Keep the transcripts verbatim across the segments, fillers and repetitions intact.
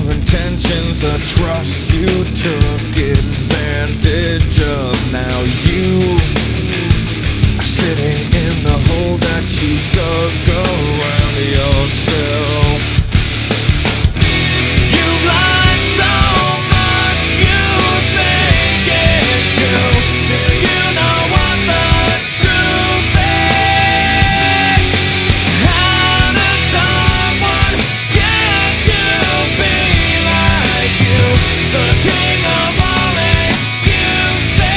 intentions, the trust you took advantage of. Now you are sitting in the hole that you dug around yourself. You lied so much you think it's true. Do you know what the truth is? How does someone get to be like you, the king of all excuses?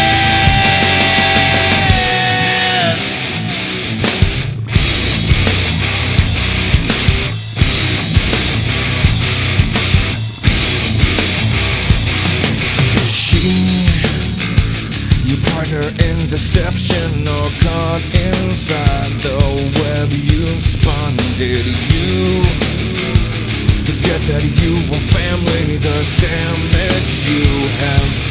She, you partner in deception or caught inside the web you spun. Did you forget that you were family? The damage you have